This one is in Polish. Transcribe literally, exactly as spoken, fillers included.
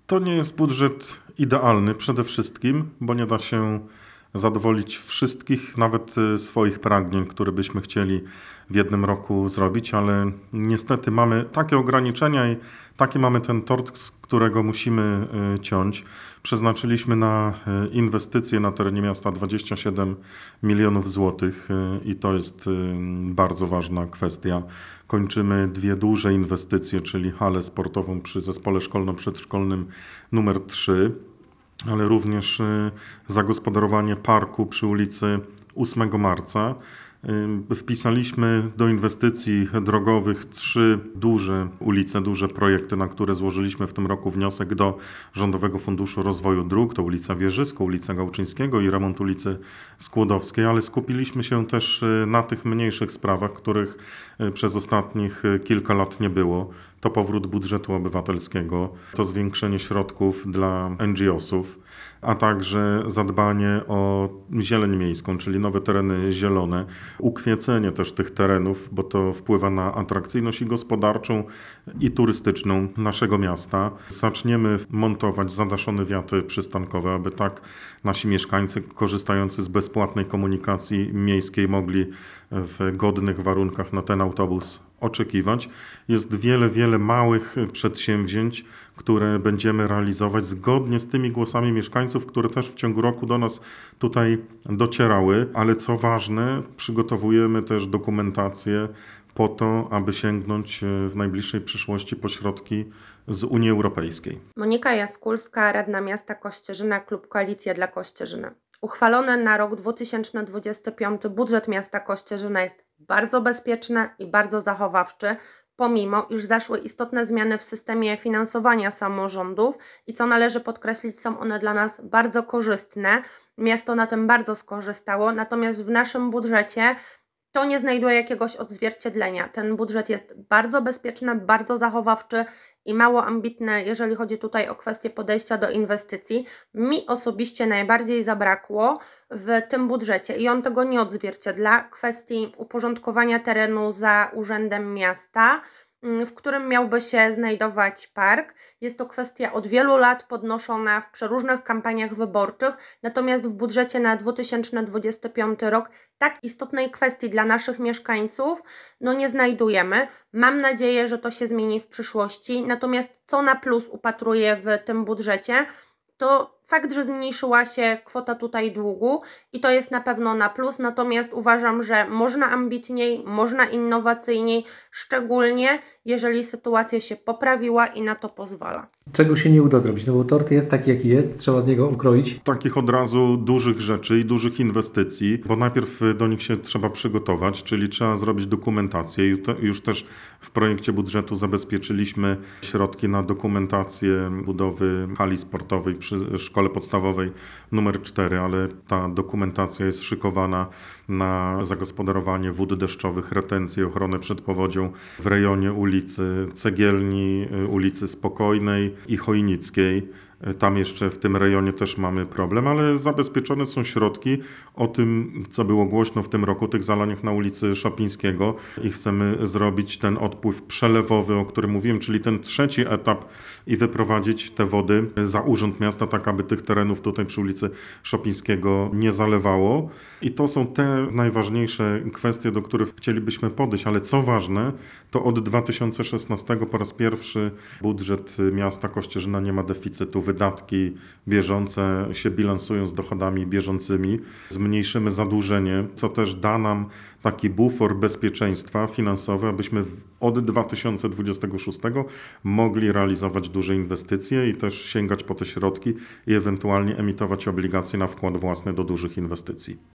To nie jest budżet idealny przede wszystkim, bo nie da się zadowolić wszystkich, nawet swoich pragnień, które byśmy chcieli w jednym roku zrobić, ale niestety mamy takie ograniczenia i taki mamy ten tort, z którego musimy ciąć. Przeznaczyliśmy na inwestycje na terenie miasta dwadzieścia siedem milionów złotych i to jest bardzo ważna kwestia. Kończymy dwie duże inwestycje, czyli halę sportową przy zespole szkolno-przedszkolnym numer trzy, ale również zagospodarowanie parku przy ulicy ósmego marca. Wpisaliśmy do inwestycji drogowych trzy duże ulice, duże projekty, na które złożyliśmy w tym roku wniosek do Rządowego Funduszu Rozwoju Dróg. To ulica Wieżyska, ulica Gałczyńskiego i remont ulicy Skłodowskiej, ale skupiliśmy się też na tych mniejszych sprawach, których przez ostatnich kilka lat nie było. To powrót budżetu obywatelskiego, to zwiększenie środków dla en dżi osów, a także zadbanie o zieleń miejską, czyli nowe tereny zielone, ukwiecenie też tych terenów, bo to wpływa na atrakcyjność i gospodarczą, i turystyczną naszego miasta. Zaczniemy montować zadaszone wiaty przystankowe, aby tak nasi mieszkańcy korzystający z bezpłatnej komunikacji miejskiej mogli w godnych warunkach na ten autobus oczekiwać. Jest wiele, wiele małych przedsięwzięć, które będziemy realizować zgodnie z tymi głosami mieszkańców, które też w ciągu roku do nas tutaj docierały, ale co ważne, przygotowujemy też dokumentację po to, aby sięgnąć w najbliższej przyszłości po środki z Unii Europejskiej. Monika Jaskulska, radna miasta Kościerzyna, klub Koalicja dla Kościerzyny. Uchwalony na rok dwa tysiące dwudziesty piąty budżet miasta Kościerzyna jest bardzo bezpieczny i bardzo zachowawczy, pomimo iż zaszły istotne zmiany w systemie finansowania samorządów i co należy podkreślić, są one dla nas bardzo korzystne. Miasto na tym bardzo skorzystało, natomiast w naszym budżecie to nie znajduje jakiegoś odzwierciedlenia. Ten budżet jest bardzo bezpieczny, bardzo zachowawczy i mało ambitny, jeżeli chodzi tutaj o kwestię podejścia do inwestycji. Mi osobiście najbardziej zabrakło w tym budżecie i on tego nie odzwierciedla, kwestii uporządkowania terenu za urzędem miasta, w którym miałby się znajdować park. Jest to kwestia od wielu lat podnoszona w przeróżnych kampaniach wyborczych, natomiast w budżecie na dwa tysiące dwudziesty piąty rok tak istotnej kwestii dla naszych mieszkańców no nie znajdujemy. Mam nadzieję, że to się zmieni w przyszłości, natomiast co na plus upatruję w tym budżecie, to fakt, że zmniejszyła się kwota tutaj długu i to jest na pewno na plus, natomiast uważam, że można ambitniej, można innowacyjniej, szczególnie jeżeli sytuacja się poprawiła i na to pozwala. Czego się nie uda zrobić? No bo tort jest taki, jaki jest, trzeba z niego ukroić. Takich od razu dużych rzeczy i dużych inwestycji, bo najpierw do nich się trzeba przygotować, czyli trzeba zrobić dokumentację. Już też w projekcie budżetu zabezpieczyliśmy środki na dokumentację budowy hali sportowej przy szkole podstawowej numer cztery, ale ta dokumentacja jest szykowana na zagospodarowanie wód deszczowych, retencję, ochronę przed powodzią w rejonie ulicy Cegielni, ulicy Spokojnej i Chojnickiej. Tam jeszcze w tym rejonie też mamy problem, ale zabezpieczone są środki. O tym, co było głośno w tym roku, tych zalaniach na ulicy Szopińskiego i chcemy zrobić ten odpływ przelewowy, o którym mówiłem, czyli ten trzeci etap i wyprowadzić te wody za urząd miasta, tak aby tych terenów tutaj przy ulicy Szopińskiego nie zalewało. I to są te najważniejsze kwestie, do których chcielibyśmy podejść, ale co ważne, to od dwa tysiące szesnastego po raz pierwszy budżet miasta Kościerzyna nie ma deficytu. Wydatki bieżące się bilansują z dochodami bieżącymi. Zmniejszymy zadłużenie, co też da nam taki bufor bezpieczeństwa finansowe, abyśmy od dwa tysiące dwudziestego szóstego mogli realizować duże inwestycje i też sięgać po te środki i ewentualnie emitować obligacje na wkład własny do dużych inwestycji.